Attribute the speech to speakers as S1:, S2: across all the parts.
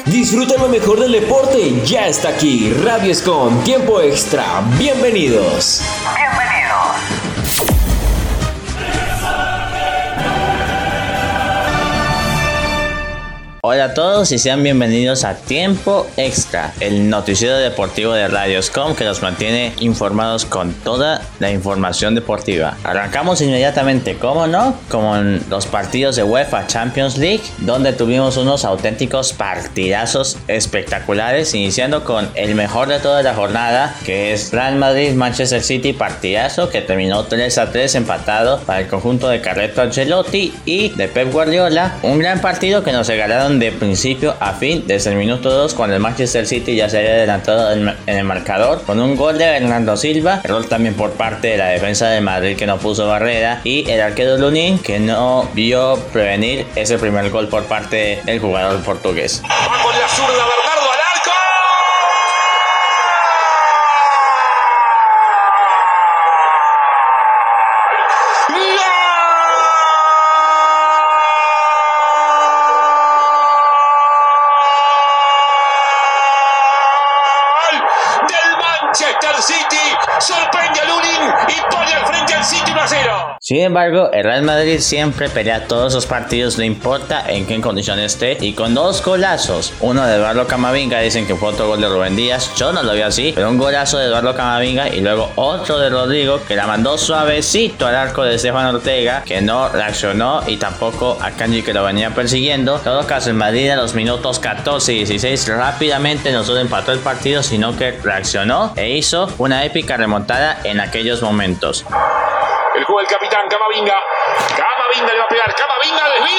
S1: Disfruta lo mejor del deporte, ya está aquí, Radio Scom, tiempo extra, bienvenidos.
S2: Hola a todos y sean bienvenidos a Tiempo Extra, el noticiero deportivo de Radio Scom que los mantiene informados con toda la información deportiva. Arrancamos inmediatamente, ¿cómo no? Con los partidos de UEFA Champions League, donde tuvimos unos auténticos partidazos espectaculares, iniciando con el mejor de toda la jornada, que es Real Madrid-Manchester City, partidazo que terminó 3-3 empatado para el conjunto de Carleto Ancelotti y de Pep Guardiola. Un gran partido que nos regalaron de principio a fin, desde el minuto 2, cuando el Manchester City ya se había adelantado en el marcador con un gol de Bernardo Silva, error también por parte de la defensa del Madrid que no puso barrera, y el arquero Lunin que no vio prevenir ese primer gol por parte del jugador portugués.
S3: Va con la zurda Bernardo al arco. Manchester City sorprende a Lunin y pone al frente al City 1-0.
S2: Sin embargo, el Real Madrid siempre pelea todos los partidos, no importa en qué condición esté, y con dos golazos, uno de Eduardo Camavinga, dicen que fue otro gol de Rubén Díaz, yo no lo vi así, pero un golazo de Eduardo Camavinga y luego otro de Rodrigo que la mandó suavecito al arco de Stefan Ortega, que no reaccionó, y tampoco a Kanji, que lo venía persiguiendo. En todo caso, el Madrid a los minutos 14 y 16 rápidamente no solo empató el partido, sino que reaccionó e hizo una épica remontada en aquellos momentos.
S3: El juego del capitán Camavinga. Camavinga le va a pegar. Camavinga desvío.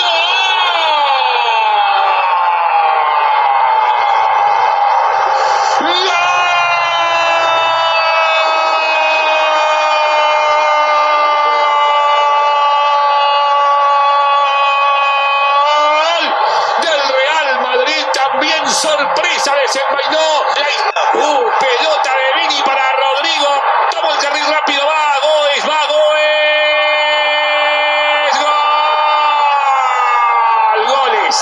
S3: Sorpresa, desenvainó pelota de Vini para Rodrigo, tomó el carril rápido, va Goes, goles,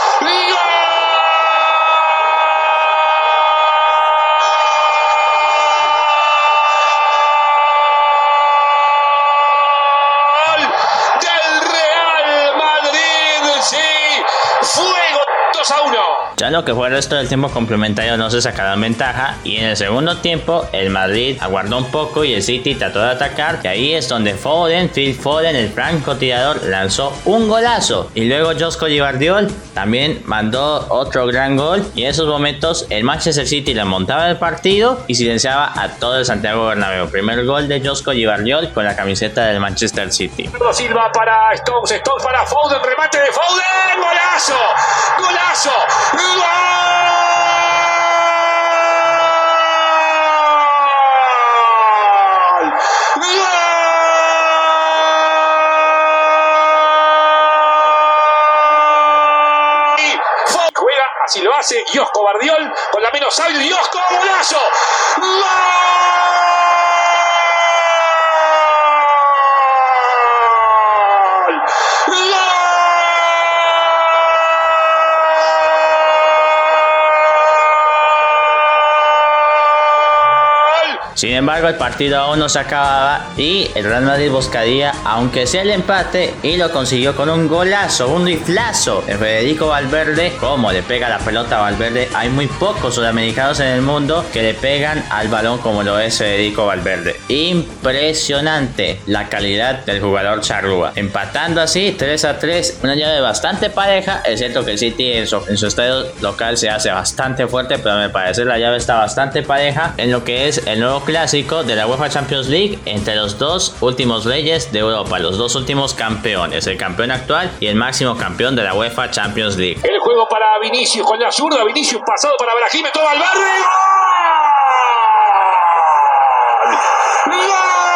S3: del Real Madrid, sí, fuego 2-1.
S2: Ya lo que fue el resto del tiempo complementario no se sacaron ventaja, y en el segundo tiempo el Madrid aguardó un poco y el City trató de atacar, y ahí es donde Phil Foden, el francotirador, lanzó un golazo, y luego Josko Gvardiol también mandó otro gran gol, y en esos momentos el Manchester City le montaba el partido y silenciaba a todo el Santiago Bernabéu. Primer gol de Josko Gvardiol con la camiseta del Manchester City.
S3: Silva para Stones para Foden, remate de Foden, golazo. Juega, así lo hace Josko Gvardiol con la menos hábil. Josko, golazo.
S2: Sin embargo, el partido aún no se acababa y el Real Madrid buscaría, aunque sea el empate, y lo consiguió con un golazo, un riflazo de Federico Valverde. Como le pega la pelota a Valverde, hay muy pocos sudamericanos en el mundo que le pegan al balón como lo es Federico Valverde. Impresionante la calidad del jugador charrúa. Empatando así 3-3, una llave bastante pareja. Es cierto que el City en su estadio local se hace bastante fuerte, pero me parece la llave está bastante pareja en lo que es el nuevo clásico de la UEFA Champions League entre los dos últimos reyes de Europa, los dos últimos campeones, el campeón actual y el máximo campeón de la UEFA Champions League.
S3: El juego para Vinicius con la zurda, Vinicius pasado para Brahim, todo Valverde. ¡Gol!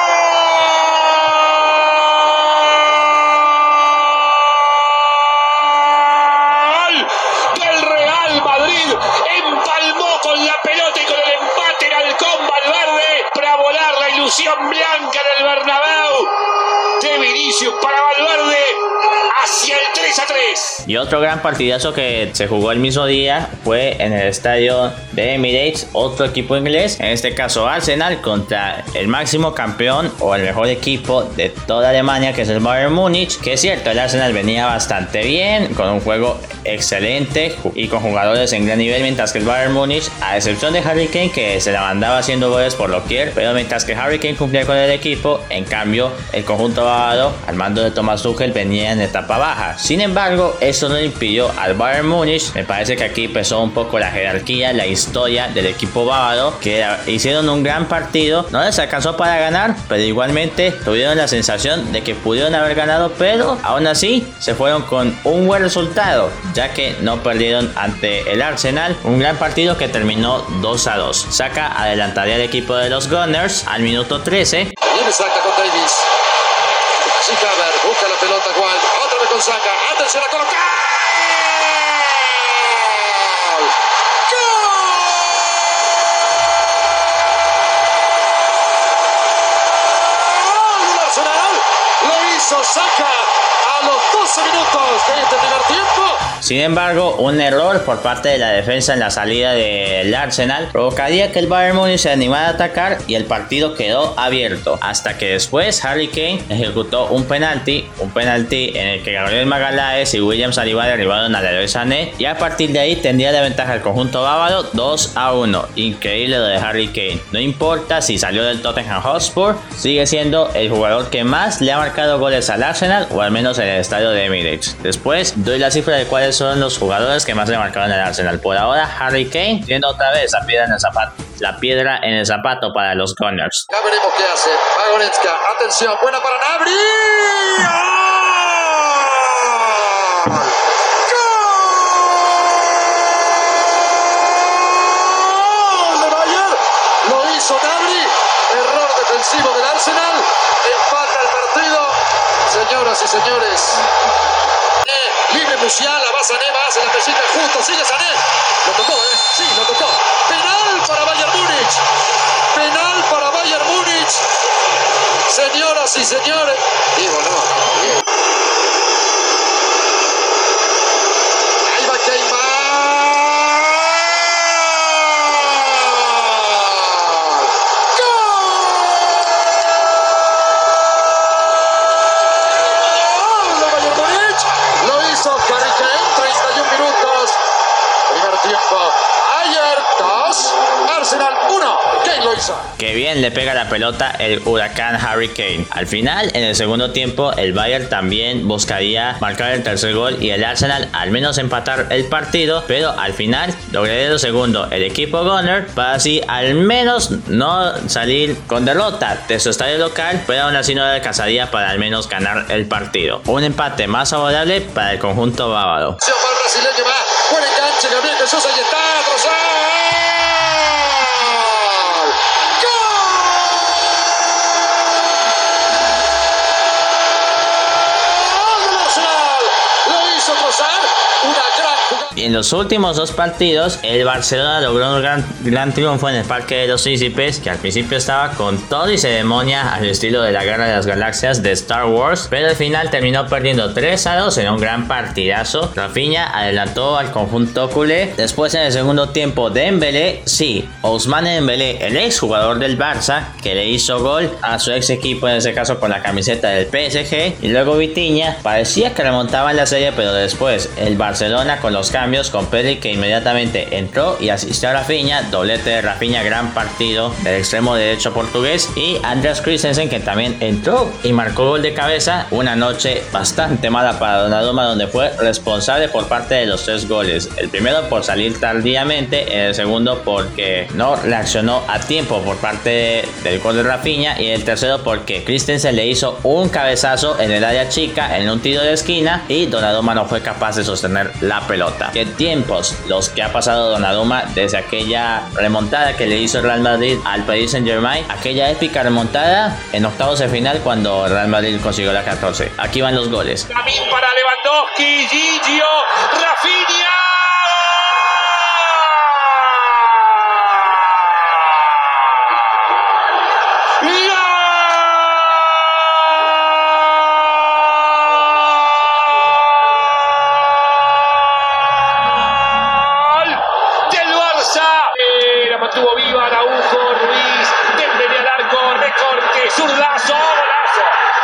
S3: Del Real Madrid, empalmó con la pelota y con el empate en Halcón Valverde para volar la ilusión blanca del Bernabéu. De Vinicius para Valverde hacia el 3-3. Londres.
S2: Y otro gran partidazo que se jugó el mismo día fue en el estadio de Emirates, otro equipo inglés, en este caso Arsenal, contra el máximo campeón o el mejor equipo de toda Alemania, que es el Bayern Múnich. Que es cierto, el Arsenal venía bastante bien, con un juego excelente y con jugadores en gran nivel, mientras que el Bayern Múnich, a excepción de Harry Kane, que se la mandaba haciendo goles por lo quier, pero mientras que Harry Kane cumplía con el equipo, en cambio el conjunto bávaro al mando de Thomas Tuchel venía en etapa baja. Sin embargo, eso no impidió al Bayern Múnich. Me parece que aquí pesó un poco la jerarquía, la historia del equipo bávaro, que hicieron un gran partido. No les alcanzó para ganar, pero igualmente tuvieron la sensación de que pudieron haber ganado, pero aún así se fueron con un buen resultado, ya que no perdieron ante el Arsenal. Un gran partido que terminó 2-2. Saka adelantaría al equipo de los Gunners al minuto 13.
S4: Viene Saka con Davis. Así Havertz busca la pelota Juan. Otra vez con Saka. Anderson a colocar. Lo hizo Saka a los 12 minutos de este primer tiempo.
S2: Sin embargo, un error por parte de la defensa en la salida del Arsenal provocaría que el Bayern Múnich se animara a atacar y el partido quedó abierto, hasta que después Harry Kane ejecutó un penalti en el que Gabriel Magalhaes y William Saliba derribaron a Leroy Sané, y a partir de ahí tendría la ventaja el conjunto bávaro 2-1. Increíble lo de Harry Kane. No importa si salió del Tottenham Hotspur, sigue siendo el jugador que más le ha marcado goles al Arsenal, o al menos en el estadio de Emirates. Después doy la cifra de cuáles son los jugadores que más le marcaron al Arsenal. Por ahora, Harry Kane siendo otra vez la piedra en el zapato para los Gunners.
S4: Ya veremos qué hace. Va Goretzka. Atención, buena para Gnabry. ¡Gol de Bayern! Lo hizo Gnabry. Error defensivo del Arsenal. Empata el partido. Señoras y señores. Libre Musiala, va Sané, va, hace la pesita justo, sigue Sané. Lo tocó, sí, lo tocó. Penal para Bayern Múnich. Penal para Bayern Múnich. Señoras y señores. Digo, no. Bien. Ahí va Keimar. Harry Kane, 31 minutos. Primer tiempo. Ayer 2, Arsenal 1. Kane lo hizo.
S2: Qué bien le pega la pelota el huracán Harry Kane. Al final, en el segundo tiempo, el Bayern también buscaría marcar el tercer gol y el Arsenal al menos empatar el partido, pero al final lograría lo segundo el equipo Gunner, para así al menos no salir con derrota de su estadio local, pero aún así no le alcanzaría para al menos ganar el partido. Un empate más favorable para el conjunto bávaro.
S4: Se va el brasileño, va. Buen enganche, Gabriel Jesús, ahí está.
S2: Y en los últimos dos partidos, el Barcelona logró un gran triunfo en el Parque de los Príncipes, que al principio estaba con todo y ceremonia al estilo de la Guerra de las Galaxias de Star Wars, pero al final terminó perdiendo 3-2 en un gran partidazo. Rafinha adelantó al conjunto culé. Después, en el segundo tiempo, Dembélé, sí, Ousmane Dembélé, el ex jugador del Barça, que le hizo gol a su ex equipo, en ese caso con la camiseta del PSG, y luego Vitinha, parecía que remontaba en la serie, pero después el Barcelona con los cambios, con Pedri, que inmediatamente entró y asistió a Rafinha, doblete de Rafinha, gran partido del extremo derecho portugués, y Andreas Christensen, que también entró y marcó gol de cabeza. Una noche bastante mala para Donnarumma, donde fue responsable por parte de los 3 goles, el primero por salir tardíamente, el segundo porque no reaccionó a tiempo por parte del gol de Rafinha, y el tercero porque Christensen le hizo un cabezazo en el área chica en un tiro de esquina y Donnarumma no fue capaz de sostener la pelota. Qué tiempos los que ha pasado Donnarumma desde aquella remontada que le hizo el Real Madrid al Paris Saint-Germain, aquella épica remontada en octavos de final cuando el Real Madrid consiguió la 14. Aquí van los goles.
S3: También para Lewandowski, Gigio, Rafinha. zurdazo, golazo.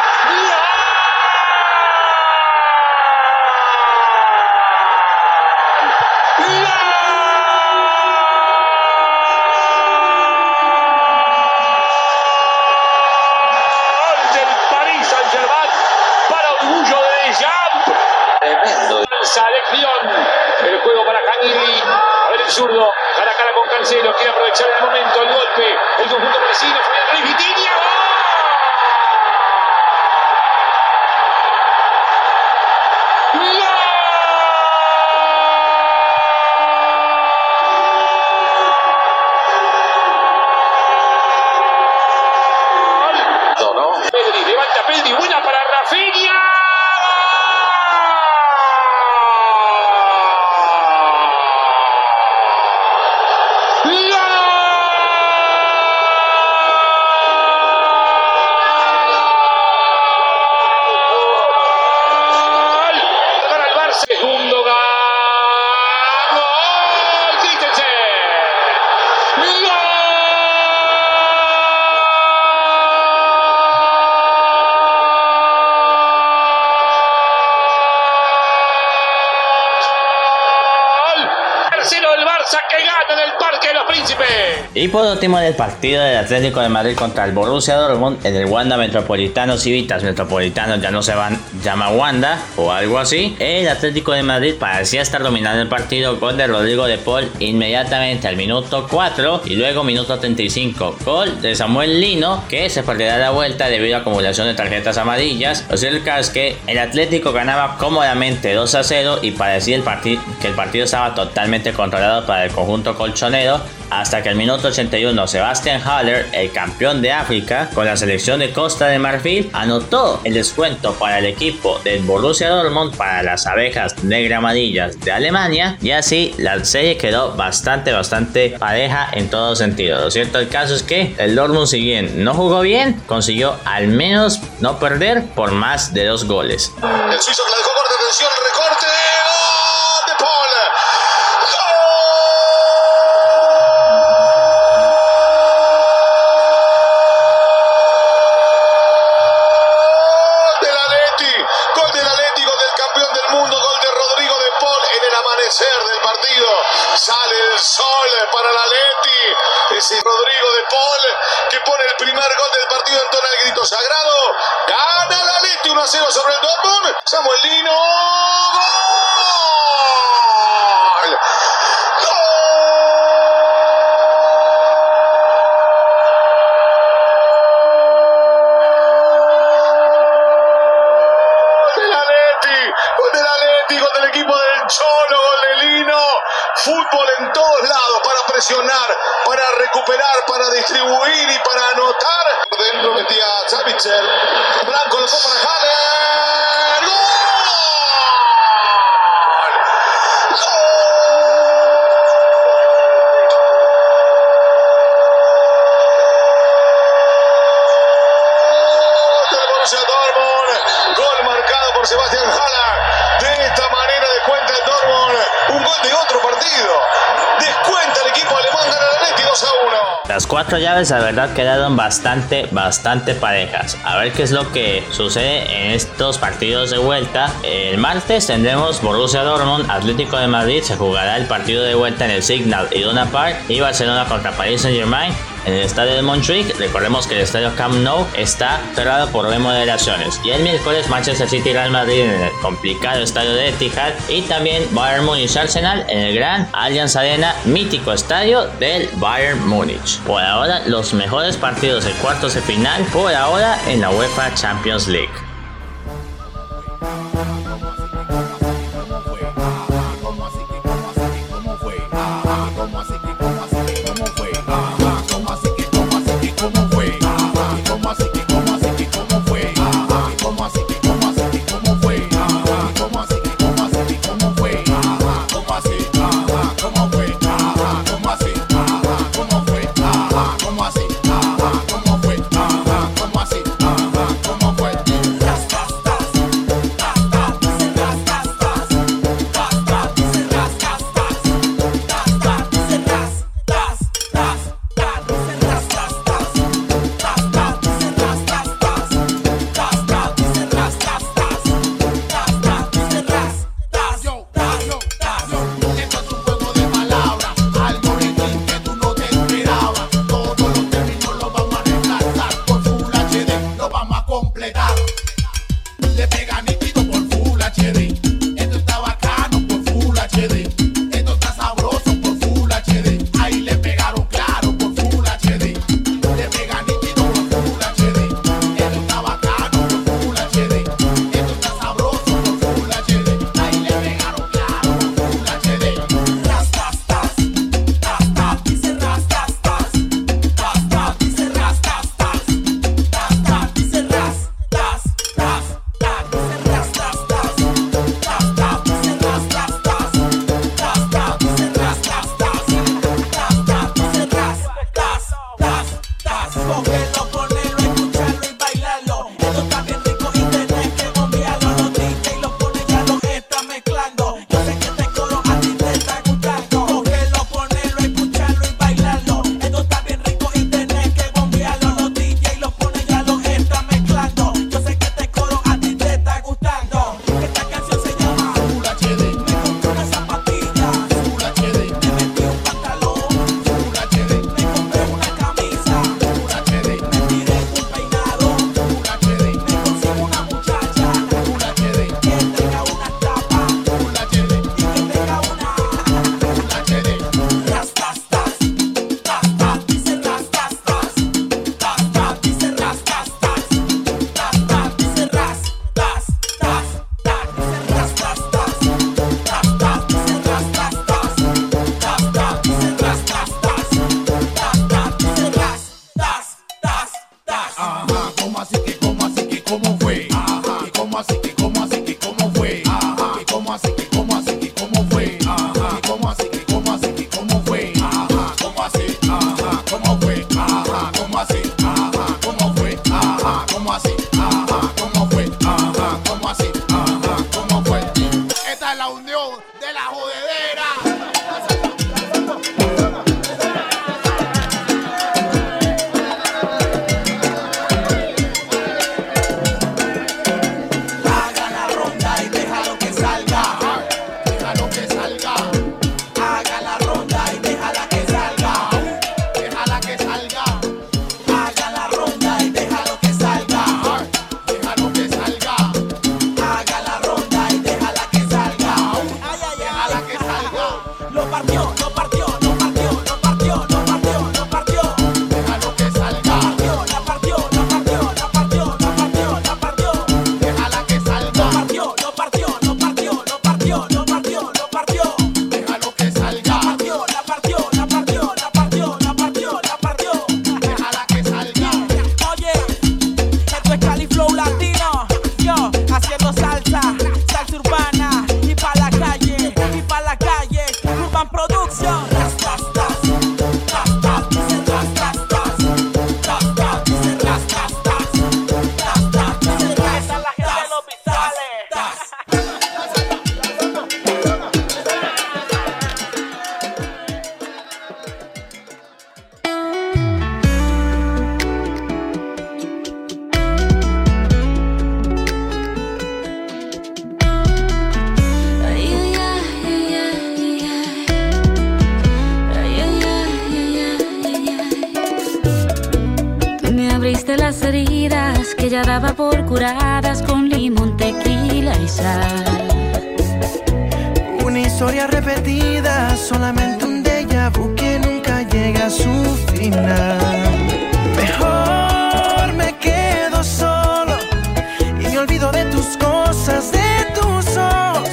S3: Selección, el juego para Canilli, a ver el zurdo, cara a cara con Cancelo, quiere aprovechar el momento, el golpe, el conjunto parisino, Fabián Ruiz Vitinha, ¡gol! ¿No? Pedri, levanta Pedri, buena para Rafinha. Segundo gol, Christensen. Tercero del Barça que gana en el Parque de los Príncipes.
S2: Y por último, en el partido del Atlético de Madrid contra el Borussia Dortmund en el Wanda Metropolitano Civitas Metropolitano, ya no se llama Wanda o algo así. El Atlético de Madrid parecía estar dominando el partido. Gol de Rodrigo de Paul inmediatamente al minuto 4 y luego minuto 35. Gol de Samuel Lino, que se perderá la vuelta debido a acumulación de tarjetas amarillas. Lo cierto es que el Atlético ganaba cómodamente 2-0 y parecía que el partido estaba totalmente controlado para el conjunto colchonero, hasta que al minuto 81 Sebastian Haller, el campeón de África con la selección de Costa de Marfil, anotó el descuento para el equipo del Borussia Dortmund, para las abejas negra amarillas de Alemania, y así la serie quedó bastante pareja en todo sentido. Lo cierto del caso es que el Dortmund, si bien no jugó bien, consiguió al menos no perder por más de 2 goles.
S4: El suizo que la dejó corta, atención, recorte, ¡gol de Paul! Del partido, sale el sol para el Atleti, es Rodrigo de Paul que pone el primer gol del partido, entona el grito sagrado, gana el Atleti 1-0 sobre el Dortmund, Samuel Lino, ¡gol! Gol del Atleti, gol del equipo del Cholo, gol de Lino, fútbol en todos lados para presionar, para recuperar, para distribuir y para anotar. Por dentro metía Savitzer, Blanco lo fue para Haller, ¡gol! Gol marcado por Sebastian Haller. De esta manera descuenta el Dortmund un gol de otro partido. Descuenta el equipo alemán, gana el Atleti 2-1.
S2: Las 4 llaves, la verdad, quedaron bastante parejas. A ver qué es lo que sucede en estos partidos de vuelta. El martes tendremos Borussia Dortmund, Atlético de Madrid. Se jugará el partido de vuelta en el Signal Iduna Park, y Barcelona contra Paris Saint-Germain en el estadio de Montjuic. Recordemos que el estadio Camp Nou está cerrado por remodelaciones. Y el miércoles Manchester City y Real Madrid en el complicado estadio de Etihad, y también Bayern Múnich Arsenal en el gran Allianz Arena, mítico estadio del Bayern Múnich. Por ahora, los mejores partidos de cuartos de final por ahora en la UEFA Champions League.
S5: de las heridas que ya daba por curadas con limón, tequila y sal.
S6: Una historia repetida, solamente un déjà vu que nunca llega a su final. Mejor me quedo solo y me olvido de tus cosas, de tus ojos.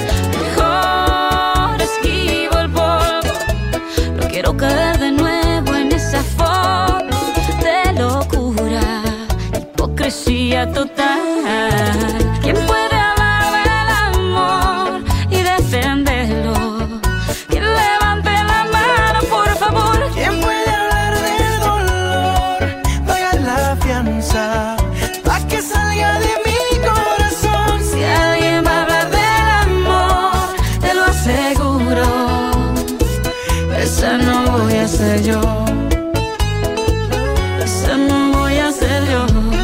S5: Mejor esquivo el polvo, no quiero caer de nuevo en esa foto de locura, hipocresía total. ¿Quién puede hablar del amor y defenderlo? ¿Quién levante la mano, por favor?
S6: ¿Quién puede hablar del dolor? Paga la fianza pa' que salga de mi corazón.
S5: Si alguien va a hablar del amor, te lo aseguro, esa no voy a ser yo. Esa no voy a ser yo.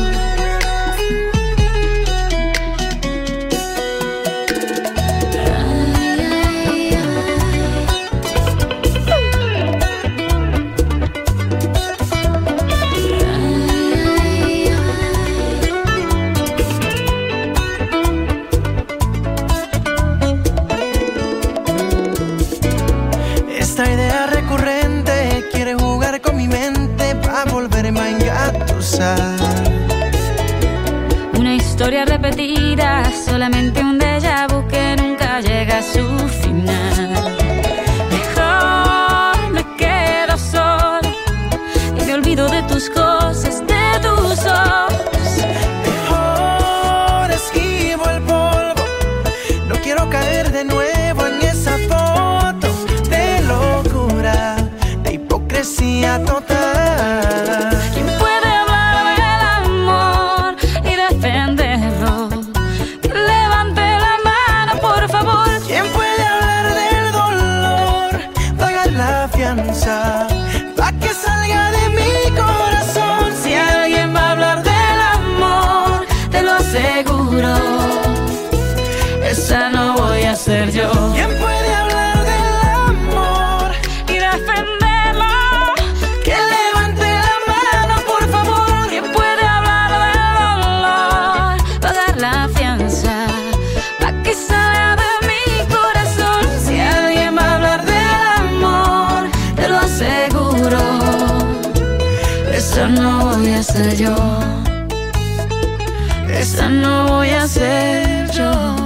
S6: Esta idea recurrente quiere jugar con mi mente pa' volverme a engatusar.
S5: Una historia repetida, solamente un déjà vu que nunca llega a su final. Mejor me quedo solo y me olvido de tus cosas, de tus ojos.
S6: Mejor esquivo el polvo, no quiero caer de nuevo en esa foto de locura, de hipocresía total.
S5: ¿Quién puede hablar del amor y defenderlo? Que levante la mano, por favor.
S6: ¿Quién puede hablar del dolor? Pagar la fianza pa' que salga de mi corazón.
S5: Si alguien va a hablar del amor, te lo aseguro, esa no voy a ser yo.
S6: ¿Quién puede hablar del amor
S5: Y defenderlo,
S6: que levante la mano, por favor?
S5: ¿quién puede hablar del dolor? Pagar la fianza pa' que salga de mi corazón. Si alguien va a hablar del amor, te lo aseguro, esa no voy a ser yo. Esa no voy a ser yo.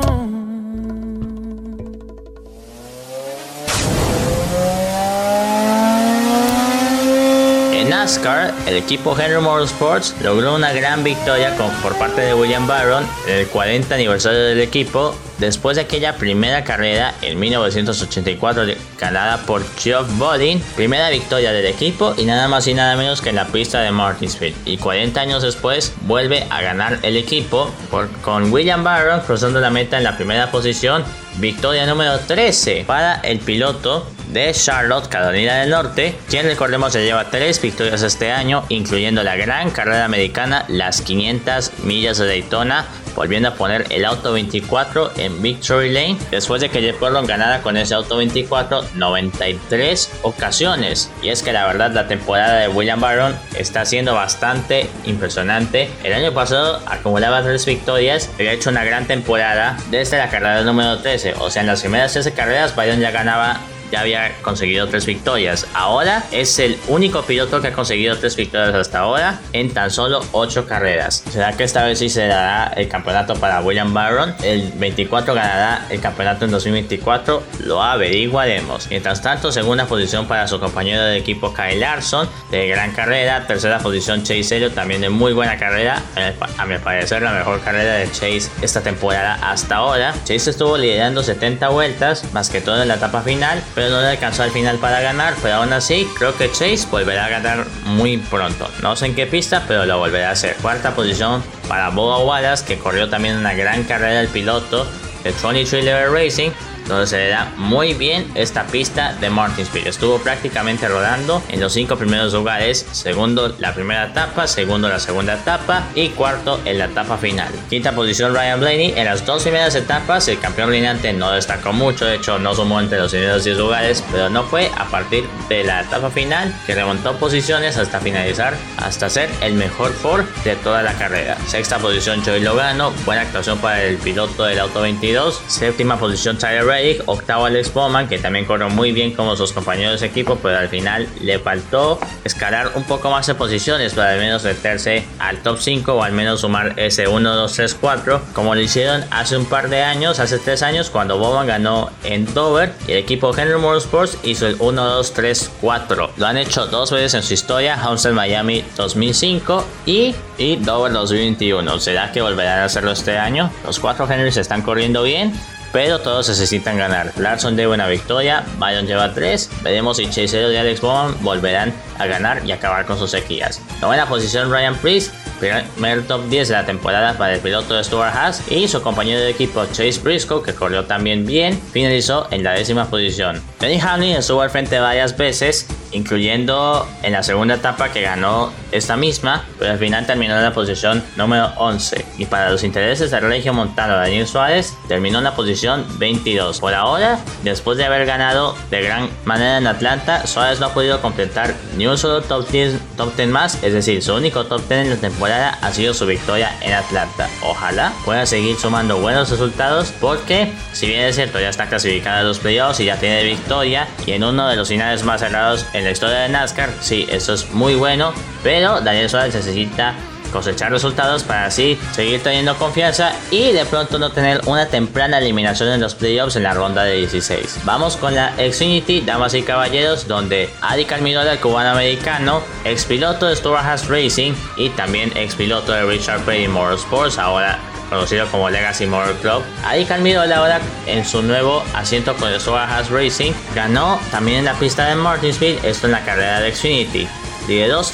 S2: En NASCAR, el equipo Henry Motorsports logró una gran victoria por parte de William Byron en el 40 aniversario del equipo, después de aquella primera carrera en 1984 ganada por Geoff Bodin, primera victoria del equipo y nada más y nada menos que en la pista de Martinsville, y 40 años después vuelve a ganar el equipo con William Byron cruzando la meta en la primera posición. Victoria número 13 para el piloto de Charlotte, Carolina del Norte, quien recordemos se lleva 3 victorias este año, incluyendo la gran carrera americana, las 500 millas de Daytona, volviendo a poner el auto 24 en Victory Lane, después de que Jeff Gordon ganara con ese auto 24 93 ocasiones. Y es que la verdad la temporada de William Byron está siendo bastante impresionante. El año pasado acumulaba 3 victorias, había hecho una gran temporada desde la carrera número 13, o sea en las primeras 13 carreras Byron ya había conseguido 3 victorias. Ahora es el único piloto que ha conseguido 3 victorias hasta ahora en tan solo 8 carreras. ¿Será que esta vez sí se dará el campeonato para William Byron? El 24 ganará el campeonato en 2024, lo averiguaremos. Mientras tanto, segunda posición para su compañero de equipo Kyle Larson, de gran carrera. Tercera posición Chase Elliott, también de muy buena carrera, a mi parecer la mejor carrera de Chase esta temporada hasta ahora. Chase estuvo liderando 70 vueltas, más que todo en la etapa final, pero no le alcanzó al final para ganar. Pero aún así creo que Chase volverá a ganar muy pronto, no sé en qué pista, pero lo volverá a hacer. Cuarta posición para Bubba Wallace, que corrió también una gran carrera el piloto de 23 Level Racing, donde se le da muy bien esta pista de Martinsville. Estuvo prácticamente rodando en los 5 primeros lugares, segundo la primera etapa, segundo la segunda etapa y cuarto en la etapa final. Quinta posición Ryan Blaney. En las 2 primeras etapas el campeón reinante no destacó mucho, de hecho no sumó entre los primeros 10 lugares, pero no fue a partir de la etapa final que remontó posiciones hasta finalizar, hasta ser el mejor Ford de toda la carrera. Sexta posición Joey Logano, buena actuación para el piloto del auto 22. Séptima posición Tyler Reddick. Octavo Alex Bowman, que también corrió muy bien como sus compañeros de equipo, pero al final le faltó escalar un poco más de posiciones para al menos meterse al top 5 o al menos sumar ese 1, 2, 3, 4 como lo hicieron hace un par de años, hace 3 años cuando Bowman ganó en Dover y el equipo Henry Motorsports hizo el 1, 2, 3, 4. Lo han hecho 2 veces en su historia, Homestead Miami 2005 y Dover 2021. ¿Será que volverán a hacerlo este año? Los 4 Henrys están corriendo bien, pero todos necesitan ganar. Larson lleva una victoria, Byron lleva 3. Veremos si Chase Elliott y Alex Bowman volverán a ganar y acabar con sus sequías. Novena posición Ryan Preece, primer top 10 de la temporada para el piloto de Stuart Haas, y su compañero de equipo Chase Briscoe, que corrió también bien, finalizó en la 10ª posición. Denny Hamlin estuvo al frente varias veces, incluyendo en la segunda etapa que ganó esta misma, pero al final terminó en la posición número 11. Y para los intereses del Regio Montano Daniel Suárez, terminó en la posición 22. Por ahora, después de haber ganado de gran manera en Atlanta, Suárez no ha podido completar ni un solo top 10 más, es decir, su único top 10 en la temporada ha sido su victoria en Atlanta. Ojalá pueda seguir sumando buenos resultados, porque si bien es cierto ya está clasificado a los playoffs y ya tiene victoria y en uno de los finales más cerrados en la historia de NASCAR, sí, eso es muy bueno, pero Daniel Suárez necesita cosechar resultados para así seguir teniendo confianza y de pronto no tener una temprana eliminación en los playoffs en la ronda de 16. Vamos con la Xfinity, damas y caballeros, donde Adi Almirola, el cubano-americano, ex piloto de Stuart Haas Racing y también ex piloto de Richard Petty Motorsports, ahora conocido como Legacy Motor Club. Adi Almirola ahora en su nuevo asiento con Stuart Haas Racing ganó también en la pista de Martinsville, esto en la carrera de Xfinity. Lideró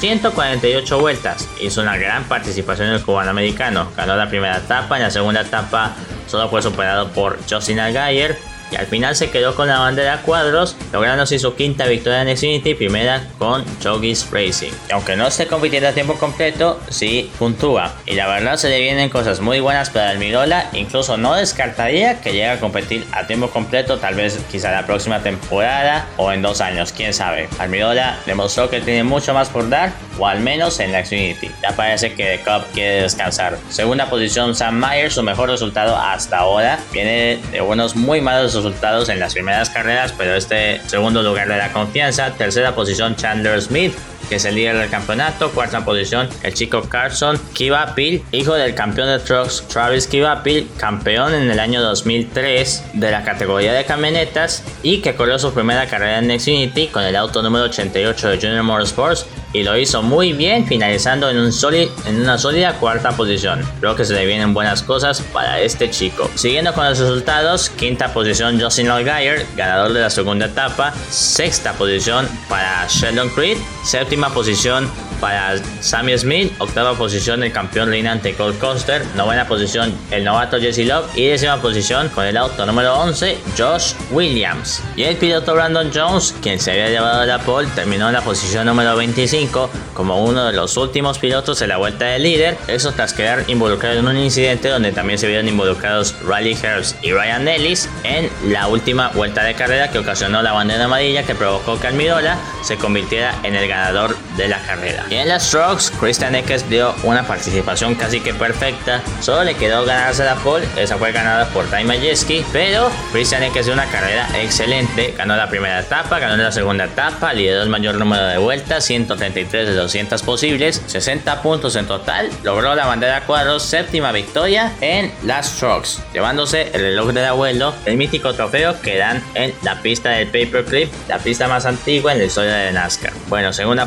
S2: 148 vueltas, hizo una gran participación en el cubano-americano, ganó la primera etapa, en la segunda etapa solo fue superado por Justin Allgaier y al final se quedó con la bandera a cuadros, lográndose su 5ª victoria en Xfinity, primera con Joggies Racing. Y aunque no esté compitiendo a tiempo completo, sí puntúa, y la verdad se le vienen cosas muy buenas para Almirola. Incluso no descartaría que llegue a competir a tiempo completo, tal vez quizá la próxima temporada o en 2 años, quién sabe. Almirola demostró que tiene mucho más por dar, o al menos en la Xfinity. Ya parece que The Cup quiere descansar. Segunda posición Sam Mayer, su mejor resultado hasta ahora, viene de unos muy malos resultados en las primeras carreras, pero este segundo lugar le da confianza. Tercera posición Chandler Smith, que es el líder del campeonato. Cuarta posición el chico Carson Kivapil, hijo del campeón de trucks Travis Kivapil, campeón en el año 2003 de la categoría de camionetas y que corrió su primera carrera en Xfinity con el auto número 88 de Junior Motorsports y lo hizo muy bien, finalizando en una sólida cuarta posición. Creo que se le vienen buenas cosas para este chico. Siguiendo con los resultados, quinta posición Justin Allgaier, ganador de la segunda etapa. Sexta posición para Sheldon Creed. Séptima posición para Sammy Smith. Octava posición el campeón reinante Cole Custer. Novena posición el novato Jesse Love. Y décima posición con el auto número 11 Josh Williams. Y el piloto Brandon Jones, quien se había llevado la pole, terminó en la posición número 25 como uno de los últimos pilotos en la vuelta de líder. Eso tras quedar involucrado en un incidente donde también se vieron involucrados Riley Herbst y Ryan Ellis en la última vuelta de carrera, que ocasionó la bandera amarilla que provocó que Almirola se convirtiera en el ganador de la carrera. Y en las strokes, Christian Eckes dio una participación casi que perfecta, solo le quedó ganarse la pole, esa fue ganada por Ty Majeski, pero Christian Eckes dio una carrera excelente, ganó la primera etapa, ganó la segunda etapa, lideró el mayor número de vueltas, 133 de 200 posibles, 60 puntos en total, logró la bandera a cuadros, séptima victoria en las strokes, llevándose el reloj del abuelo, el mítico trofeo que dan en la pista del Paperclip, la pista más antigua en la historia de NASCAR. Bueno, segunda posición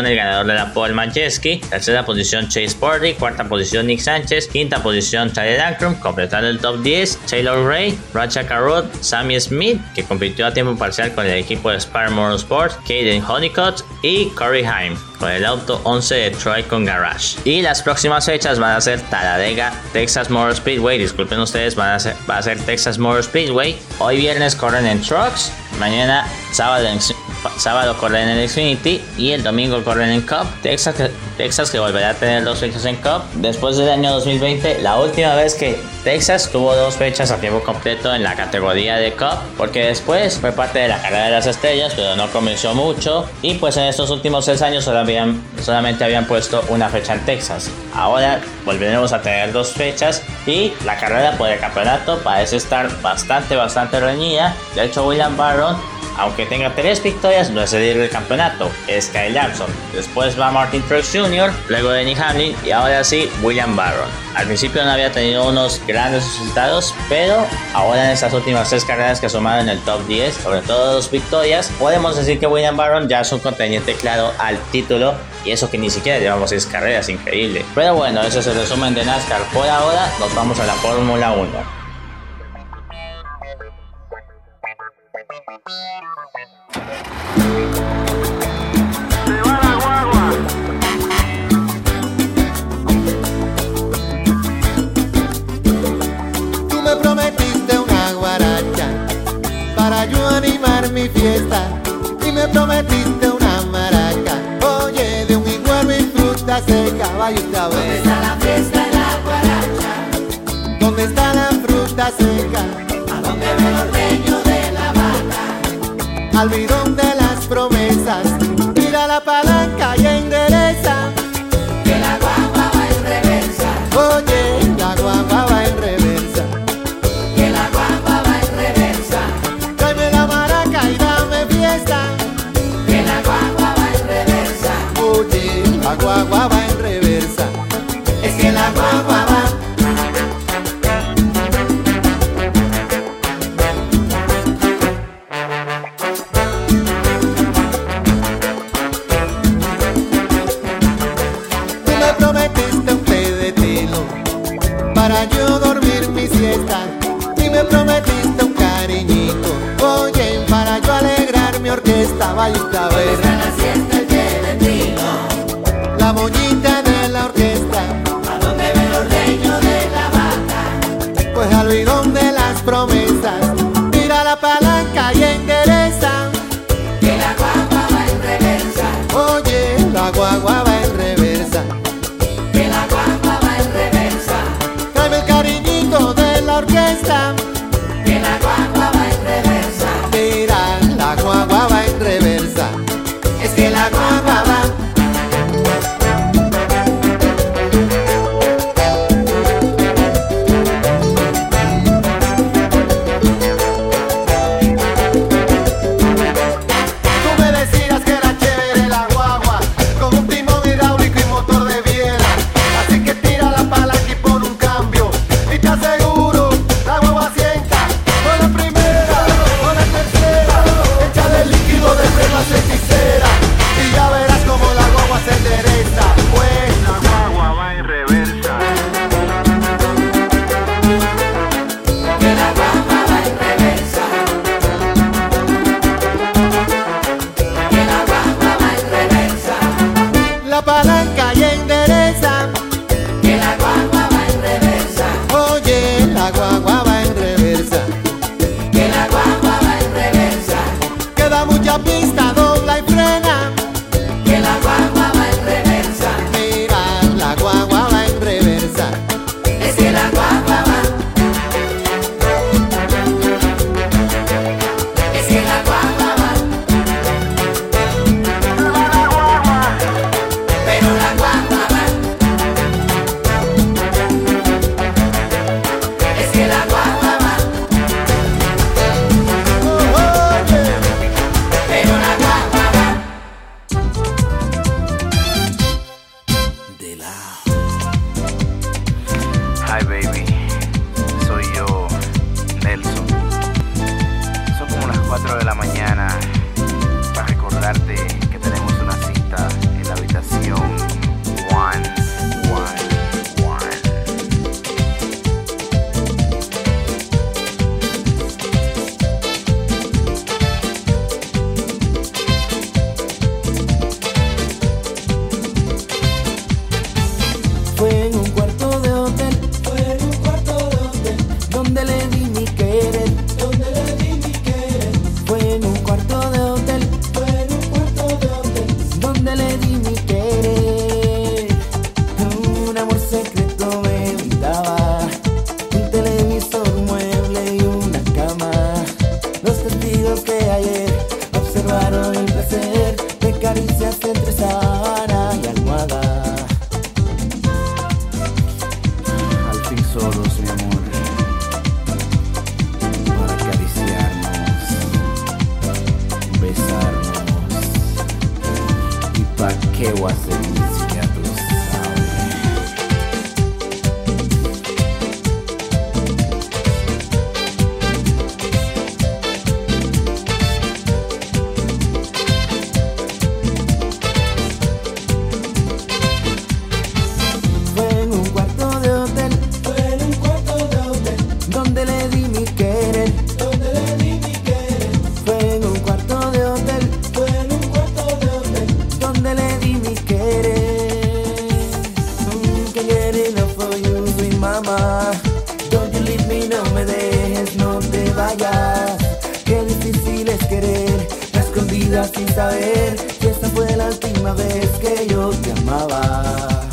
S2: posición el ganador de la Paul Majeski, tercera posición Chase Purdy, cuarta posición Nick Sánchez, quinta posición Tyler Ankrum, completando el top 10 Taylor Ray, Racha Carrot, Sammy Smith, que compitió a tiempo parcial con el equipo de Spire Motorsport, Caden Honeycutt y Corey Haim con el auto 11 de Troy con Garage. Y las próximas fechas van a ser Talladega, Texas Motor Speedway, disculpen ustedes, va a ser Texas Motor Speedway. Hoy viernes corren en Trucks, mañana sábado corren en Xfinity y el domingo corren en Cup. Texas que volverá a tener 2 fechas en Cup después del año 2020, la última vez que Texas tuvo 2 fechas a tiempo completo en la categoría de Cup, porque después fue parte de la carrera de las estrellas, pero no convenció mucho, y pues en estos últimos 6 años solamente habían puesto una fecha en Texas. Ahora volveremos a tener 2 fechas y la carrera por el campeonato parece estar bastante reñida. De hecho, William Byron, aunque tenga 3 victorias, no es el líder del campeonato, es Kyle Larson. Después va Martin Truex Jr., luego Denny Hamlin y ahora sí William Byron. Al principio no había tenido unos grandes resultados, pero ahora en estas últimas 3 carreras que sumaron el top 10, sobre todo 2 victorias, podemos decir que William Byron ya es un contendiente claro al título, y eso que ni siquiera llevamos 6 carreras, increíble. Pero bueno, eso es el resumen de NASCAR por ahora. Nos vamos a la Fórmula 1.
S7: Tú me prometiste una guaracha para yo animar mi fiesta, y me prometiste una maraca, oye, de un igual y fruta seca. Vaya usted a ver. ¿Dónde está la fiesta de la guaracha? ¿Dónde está la fruta seca? ¿A dónde ve el ordeño de la vaca? Al bidón de las promesas, tira la palanca y endereza, que la guagua va en reversa. Oye, la guagua va en reversa, que la guagua va en reversa. Tráeme la maraca y dame fiesta, que la guagua va en reversa. Oye, la guagua va en reversa, es que la guagua va. Para yo dormir mi siesta, y me prometiste un cariñito, oye, para yo alegrar mi orquesta. Vaya usted a ver. ¿Dónde está la siesta el peregrino? La moñita de la orquesta. ¿A dónde ve el ordeño de la vaca? Pues al bidón de las promesas, tira la palanca y endereza, que la guagua va en reversa. Oye, la guagua va en reversa, que la guagua va en reversa. Tráeme el cariñito de la orquesta, que la guagua va en reversa. Mira, la guagua va en reversa, es que la guagua va. Tú me decías que era chévere la guagua, con un timón hidráulico y motor de biela. Así que tira la palanca y pon un cambio, y te aseguro, la guagua sienta. Con la primera, con la tercera, échale líquido de freno a hechicera, y ya verás como la guagua se endereza. Pues la guagua va en reversa, que la guagua va en reversa, que la guagua va en reversa. La palanca y endereza, que la guagua va en reversa. Oye, la guagua va en reversa, que la guagua va en reversa. Queda mucha pista, dobla y frena, que la guagua va en reversa. Mira, la guagua va en reversa, es que la guagua va. Es que la guagua va. Pero la guagua va. Es que la guagua va. Oye, pero la guagua va.
S8: ¿Qué voy a hacer? Ya tú lo sabes.
S6: Fue en un cuarto de hotel, donde le di mi querer, Fue en un cuarto de hotel, donde le di mi querer. Can't get enough for you, sweet mama. Don't you leave me, no me dejes, no te vayas. Qué difícil es querer, a escondidas sin saber que esta fue la última vez que yo te amaba.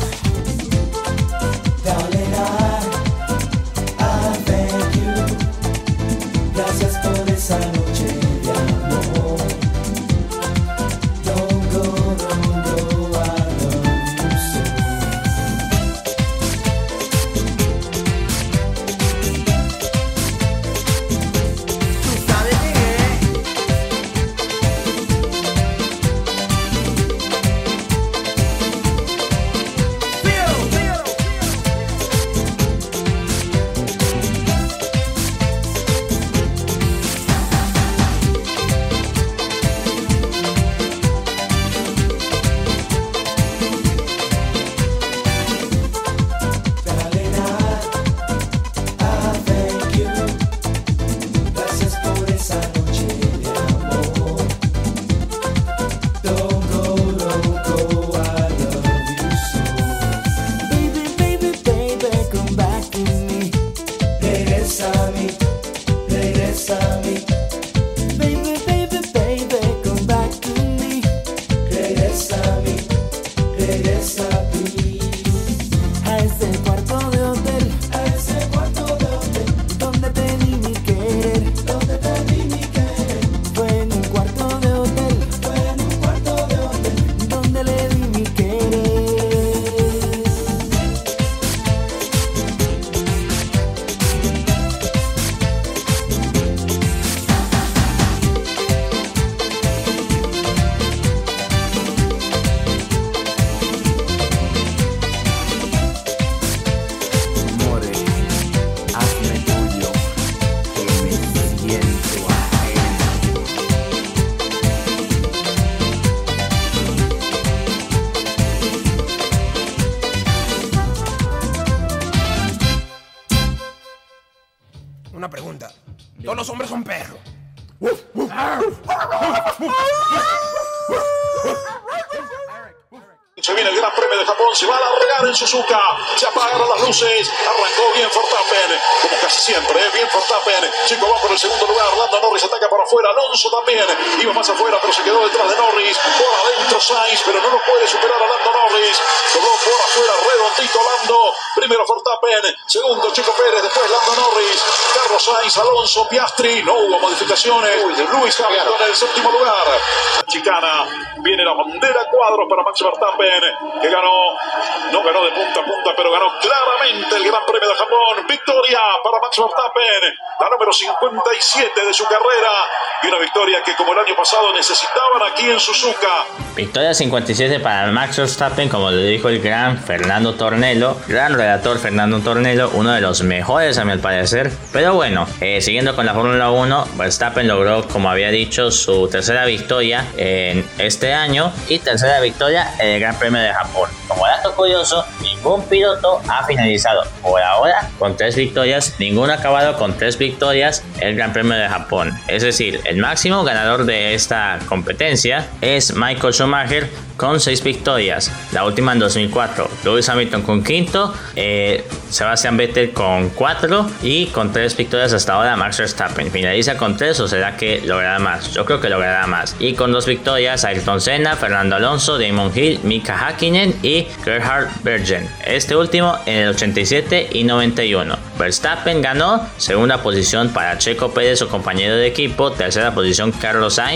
S6: Darling, I thank you. Gracias por esa noche de amor. Don't go, I love you so. Tú sabes quién es.
S9: Una pregunta. ¿Todos los hombres son perros?
S3: Se viene el Gran Premio de Japón, se va a alargar en Suzuka, se apagaron las luces, arrancó bien Verstappen, como casi siempre, bien Verstappen, Chico va por el segundo lugar, Lando Norris ataca por afuera, Alonso también, iba más afuera pero se quedó detrás de Norris, por adentro Sainz, pero no lo puede superar a Lando Norris, dobló por afuera, redondito Lando, primero Verstappen, segundo Chico Pérez, después Lando Norris, Carlos Sainz, Alonso, Piastri, no hubo modificaciones, Lewis Hamilton en el séptimo lugar, chicana, viene la bandera cuadros para Max Verstappen, que ganó, no ganó de punta a punta, pero ganó claramente el Gran Premio de Japón. Victoria para Max Verstappen, la número 57 de su carrera, y una victoria que como el año pasado necesitaban aquí en Suzuka.
S2: Victoria 57 para Max Verstappen, como le dijo el gran Fernando Tornello, gran relator Fernando Tornello, uno de los mejores a mi parecer. Pero bueno, siguiendo con la Fórmula 1, Verstappen logró, como había dicho, su tercera victoria en este año y tercera victoria en el Gran Premio de Japón. Como dato curioso, ningún piloto ha finalizado por ahora con 3 victorias, ninguno ha acabado con 3 victorias el Gran Premio de Japón. Es decir, el máximo ganador de esta competencia es Michael Schumacher con 6 victorias, la última en 2004, Lewis Hamilton con quinto, Sebastian Vettel con 4 y con 3 victorias hasta ahora Max Verstappen. ¿Finaliza con 3 o será que logrará más? Yo creo que logrará más. Y con 2 victorias Ayrton Senna, Fernando Alonso, Damon Hill, Mika Häkkinen y Gerhard Bergen. Este último en el 87 y 91. Verstappen ganó, segunda posición para Checo Pérez, su compañero de equipo, tercera posición Carlos Sainz,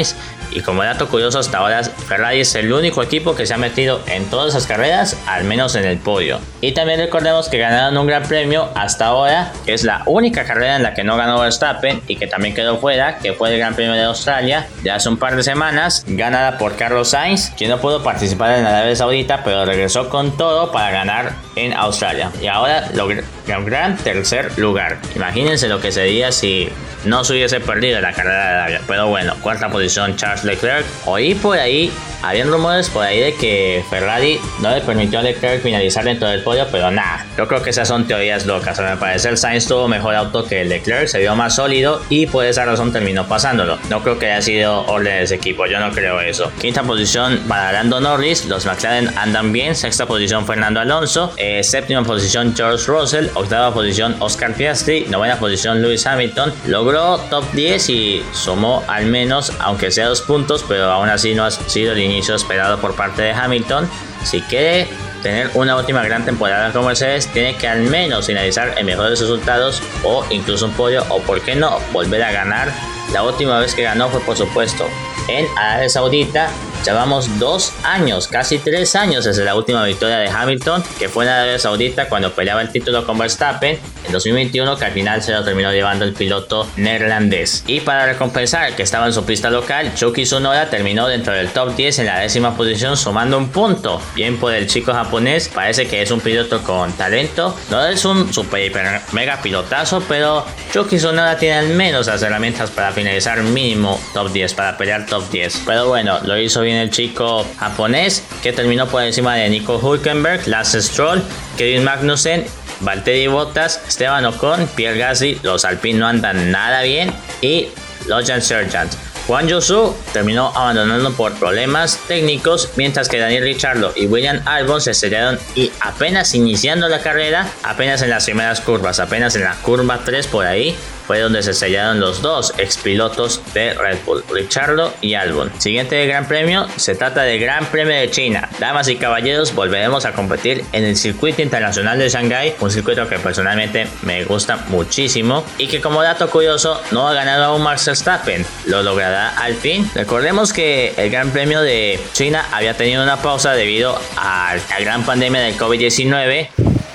S2: Y como dato curioso, hasta ahora Ferrari es el único equipo que se ha metido en todas esas carreras, al menos en el podio. Y también recordemos que ganaron un gran premio hasta ahora, que es la única carrera en la que no ganó Verstappen y que también quedó fuera, que fue el Gran Premio de Australia de hace un par de semanas, ganada por Carlos Sainz, quien no pudo participar en Arabia Saudita, pero regresó con todo para ganar en Australia. Y ahora logró un gran tercer lugar. Imagínense lo que sería si no se hubiese perdido la carrera de Arabia. Pero bueno, cuarta posición Charles Leclerc. Oí por ahí, habían rumores por ahí de que Ferrari no le permitió a Leclerc finalizar dentro del podio, pero nada, yo creo que esas son teorías locas. A mi parecer Sainz tuvo mejor auto que Leclerc, se vio más sólido y por esa razón terminó pasándolo. No creo que haya sido orden de ese equipo, yo no creo eso. Quinta posición para Lando Norris, los McLaren andan bien. Sexta posición Fernando Alonso, séptima posición George Russell, octava posición Oscar Piastri, novena posición Lewis Hamilton. Logró top 10 y sumó al menos, aunque sea 2 puntos, pero aún así no ha sido el inicio esperado por parte de Hamilton. Si quiere tener una última gran temporada con Mercedes, tiene que al menos finalizar en mejores resultados o incluso un podio, o por qué no volver a ganar. La última vez que ganó fue, por supuesto, en Arabia Saudita. Llevamos 2 años, casi 3 años desde la última victoria de Hamilton, que fue en Arabia Saudita cuando peleaba el título con Verstappen en 2021, que al final se lo terminó llevando el piloto neerlandés. Y para recompensar que estaba en su pista local, Yuki Tsunoda terminó dentro del top 10 en la 10ª posición, sumando un punto. Bien por el chico japonés, parece que es un piloto con talento. No es un super hiper mega pilotazo, pero Yuki Tsunoda tiene al menos las herramientas para finalizar mínimo top 10, para pelear top 10. Pero bueno, lo hizo bien el chico japonés, que terminó por encima de Nico Hülkenberg, Lance Stroll, Kevin Magnussen, Valtteri Bottas, Esteban Ocon, Pierre Gasly. Los Alpine no andan nada bien, y Logan Sargent. Juan Zhou terminó abandonando por problemas técnicos, mientras que Daniel Ricciardo y William Albon se estrellaron y apenas iniciando la carrera, apenas en las primeras curvas, apenas en la curva 3 por ahí, fue donde se sellaron los dos expilotos de Red Bull, Ricciardo y Albon. Siguiente Gran Premio, se trata del Gran Premio de China. Damas y caballeros, volveremos a competir en el Circuito Internacional de Shanghái, un circuito que personalmente me gusta muchísimo y que, como dato curioso, no ha ganado aún Max Verstappen. ¿Lo logrará al fin? Recordemos que el Gran Premio de China había tenido una pausa debido a la gran pandemia del COVID-19.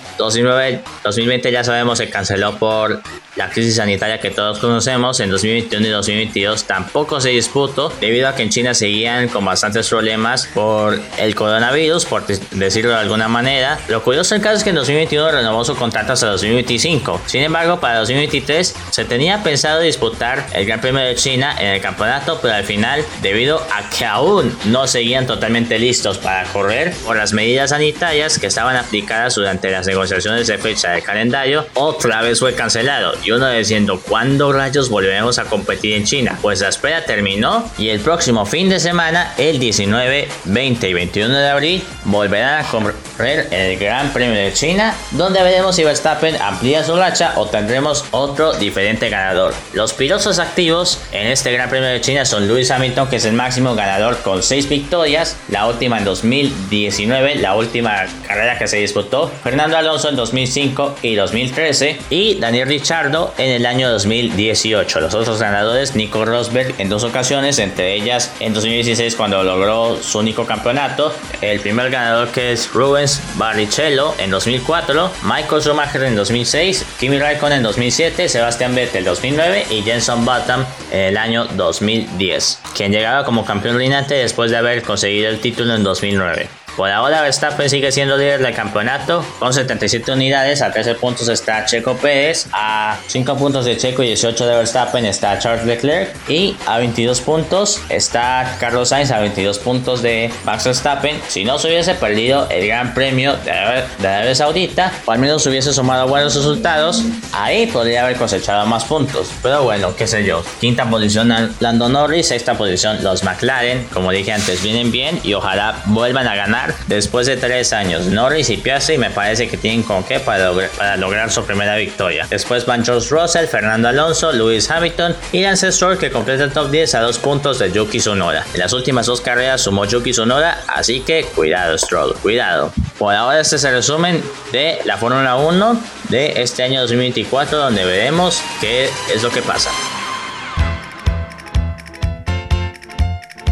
S2: 2020 ya sabemos se canceló por la crisis sanitaria que todos conocemos. En 2021 y 2022 tampoco se disputó debido a que en China seguían con bastantes problemas por el coronavirus, por decirlo de alguna manera. Lo curioso del caso es que en 2021 renovó su contrato hasta 2025. Sin embargo, para 2023 se tenía pensado disputar el Gran Premio de China en el campeonato, pero al final, debido a que aún no seguían totalmente listos para correr por las medidas sanitarias que estaban aplicadas durante las negociaciones de fecha de calendario, otra vez fue cancelado. Y uno diciendo, ¿cuándo rayos volveremos a competir en China? Pues la espera terminó y el próximo fin de semana, el 19, 20 y 21 de abril, volverán a correr el Gran Premio de China, donde veremos si Verstappen amplía su racha o tendremos otro diferente ganador. Los pilotos activos en este Gran Premio de China son Lewis Hamilton, que es el máximo ganador con 6 victorias, la última en 2019, la última carrera que se disputó, Fernando Alonso en 2005 y 2013, y Daniel Ricciardo en el año 2018. Los otros ganadores, Nico Rosberg en 2 ocasiones, entre ellas en 2016 cuando logró su único campeonato, el primer ganador que es Rubens Barrichello en 2004, Michael Schumacher en 2006, Kimi Raikkonen en 2007, Sebastian Vettel en 2009 y Jenson Button en el año 2010, quien llegaba como campeón reinante después de haber conseguido el título en 2009. Por ahora Verstappen sigue siendo líder del campeonato con 77 unidades, a 13 puntos está Checo Pérez, a 5 puntos de Checo y 18 de Verstappen está Charles Leclerc, y a 22 puntos está Carlos Sainz, a 22 puntos de Max Verstappen. Si no se hubiese perdido el Gran Premio de Arabia Saudita, o al menos hubiese sumado buenos resultados, ahí podría haber cosechado más puntos, pero bueno, qué sé yo. Quinta posición Lando Norris, sexta posición los McLaren, como dije antes, vienen bien y ojalá vuelvan a ganar después de 3 años. Norris y Piastri me parece que tienen con qué para lograr su primera victoria. Después van George Russell, Fernando Alonso, Lewis Hamilton y Lance Stroll, que completa el top 10 a 2 puntos de Yuki Tsunoda. En las últimas 2 carreras sumó Yuki Tsunoda, así que cuidado Stroll, cuidado. Por ahora este es el resumen de la Fórmula 1 de este año 2024, donde veremos qué es lo que pasa.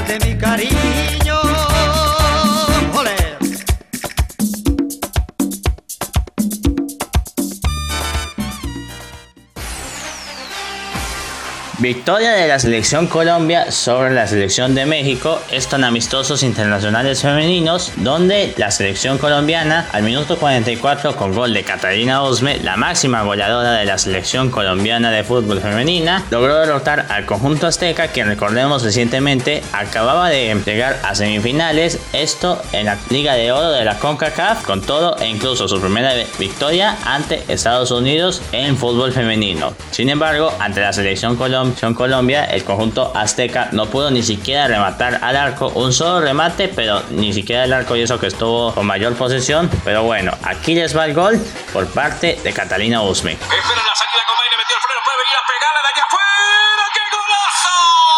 S10: de mi cariño. ¡Olé!
S2: Victoria de la selección Colombia sobre la selección de México, esto en amistosos internacionales femeninos, donde la selección colombiana al minuto 44 con gol de Catalina Usme, la máxima goleadora de la selección colombiana de fútbol femenina, logró derrotar al conjunto azteca, que recordemos recientemente acababa de llegar a semifinales, esto en la Liga de Oro de la CONCACAF, con todo e incluso su primera victoria ante Estados Unidos en fútbol femenino. Sin embargo, ante la selección Colombia, el conjunto azteca no pudo ni siquiera rematar al arco, un solo remate, pero ni siquiera el arco, y eso que estuvo con mayor posesión. Pero bueno, aquí les va el gol por parte de Catalina Usme.
S11: Espera la salida con May, le metió el freno, puede venir a pegarla de allá afuera. ¡Qué golazo!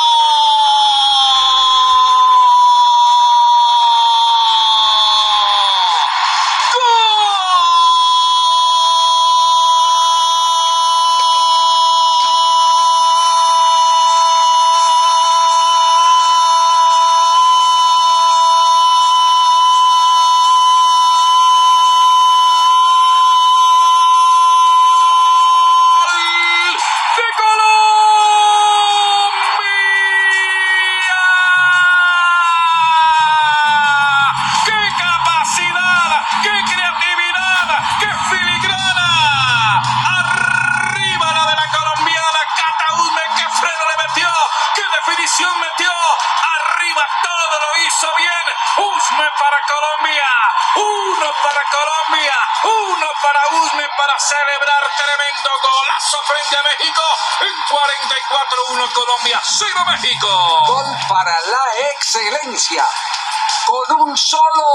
S11: Metió arriba, todo lo hizo bien. Usme para Colombia, uno para Colombia, uno para Usme para celebrar tremendo golazo frente a México. En 44-1 Colombia, 0 México.
S12: Gol para la excelencia, con un solo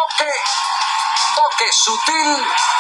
S12: toque sutil,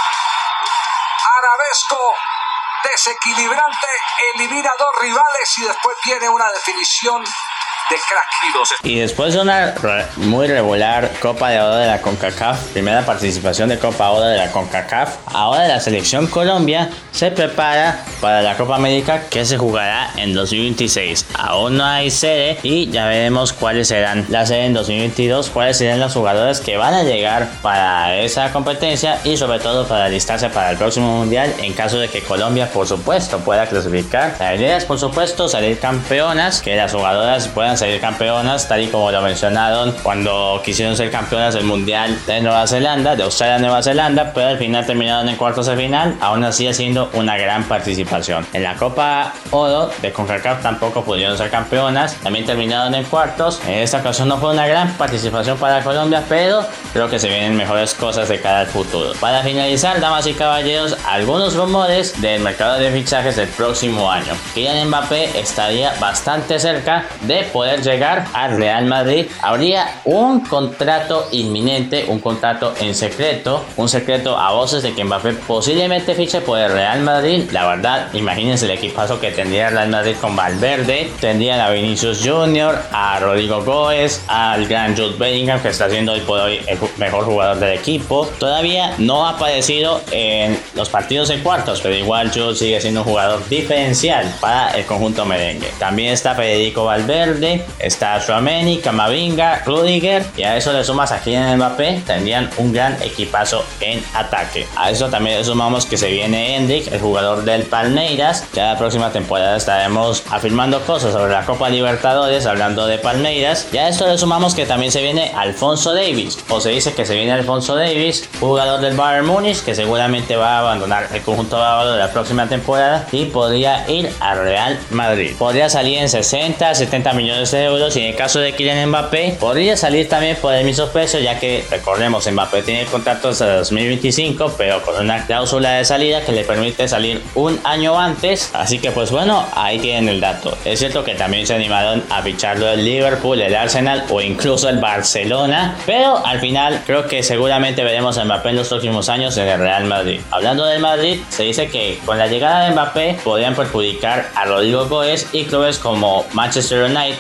S12: arabesco, desequilibrante, elimina dos rivales y después viene una definición de crack.
S2: Y después de una muy regular Copa de Oro de la CONCACAF, primera participación de Copa Oro de la CONCACAF, ahora la selección Colombia se prepara para la Copa América, que se jugará en 2026. Aún no hay sede y ya veremos cuáles serán la sede en 2022, cuáles serán los jugadores que van a llegar para esa competencia y sobre todo para alistarse para el próximo mundial en caso de que Colombia, por supuesto, pueda clasificar. La idea es, por supuesto, salir campeonas, que las jugadoras puedan salir campeonas, tal y como lo mencionaron cuando quisieron ser campeonas del mundial de Nueva Zelanda, de Australia a Nueva Zelanda, pero al final terminaron en cuartos de final, aún así haciendo una gran participación. En la Copa Oro de CONCACAF tampoco pudieron ser campeonas, también terminaron en cuartos. En esta ocasión no fue una gran participación para Colombia, pero creo que se vienen mejores cosas de cara al futuro. Para finalizar, damas y caballeros, algunos rumores del mercado de fichajes del próximo año. Kylian Mbappé estaría bastante cerca de poder llegar al Real Madrid. Habría un contrato inminente, un contrato en secreto, un secreto a voces de que Mbappé posiblemente fiche por el Real Madrid. La verdad, imagínense el equipazo que tendría el Real Madrid con Valverde. Tendrían a Vinicius Junior, a Rodrigo Góez, al gran Jude Bellingham, que está siendo hoy por hoy el mejor jugador del equipo. Todavía no ha aparecido en los partidos en cuartos, pero igual Jude sigue siendo un jugador diferencial para el conjunto merengue. También está Federico Valverde, está Tchouaméni, Camavinga, Rudiger, y a eso le sumas a Kylian Mbappé, tendrían un gran equipazo en ataque. A eso también le sumamos que se viene Endrick, el jugador del Palmeiras. Ya la próxima temporada estaremos afirmando cosas sobre la Copa Libertadores, hablando de Palmeiras. Ya a esto le sumamos que también se viene Alphonso Davies, o se dice que se viene Alphonso Davies, jugador del Bayern Múnich, que seguramente va a abandonar el conjunto bávaro de la próxima temporada y podría ir al Real Madrid. Podría salir en 60-70 millones de euros, y en el caso de Kylian Mbappé podría salir también por el mismo precio, ya que recordemos, Mbappé tiene contrato hasta 2025, pero con una cláusula de salida que le permite salir un año antes. Así que pues bueno, ahí tienen el dato. Es cierto que también se animaron a ficharlo el Liverpool, el Arsenal o incluso el Barcelona, pero al final creo que seguramente veremos a Mbappé en los próximos años en el Real Madrid. Hablando del Madrid, se dice que con la llegada de Mbappé podrían perjudicar a Rodrigo Góez y clubes como Manchester United,